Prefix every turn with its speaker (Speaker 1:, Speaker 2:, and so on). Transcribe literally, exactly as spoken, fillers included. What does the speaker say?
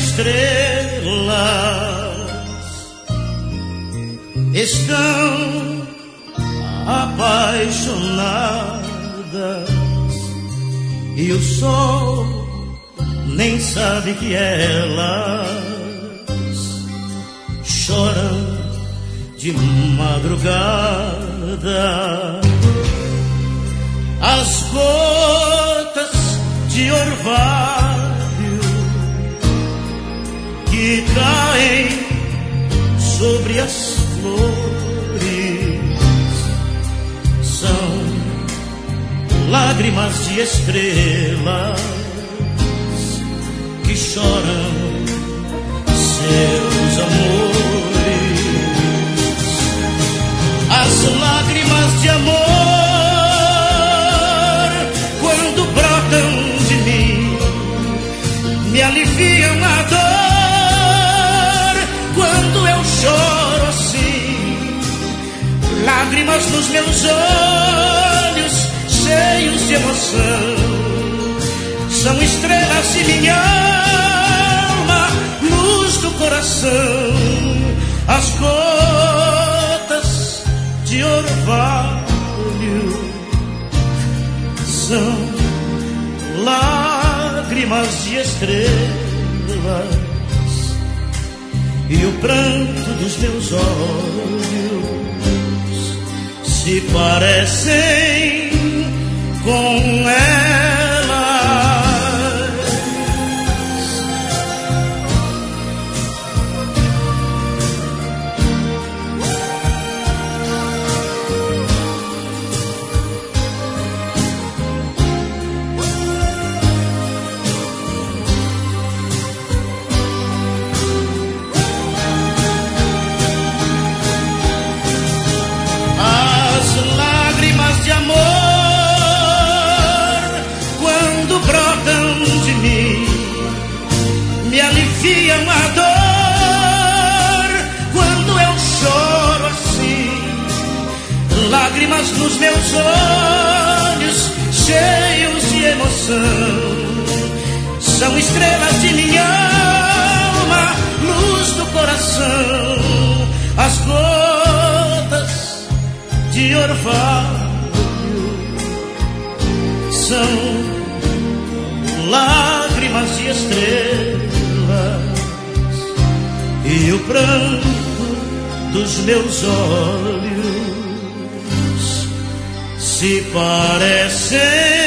Speaker 1: estrelas estão apaixonadas e o sol nem sabe que elas choram de madrugada. As gotas de orvalho que caem sobre as flores são lágrimas de estrelas que choram seus amores. As lágrimas de amor, quando brotam de mim, me aliviam a dor. Quando eu choro assim, lágrimas nos meus olhos, cheios de emoção, são estrelas de minha alma, luz do coração. As gotas de orvalho são lágrimas de estrelas e o pranto dos meus olhos se parecem com elas. Me aliviam a dor. Quando eu choro assim, lágrimas nos meus olhos, cheios de emoção, são estrelas de minha alma, luz do coração. As gotas de orvalho são lágrimas de estrelas e o pranto dos meus olhos se parecem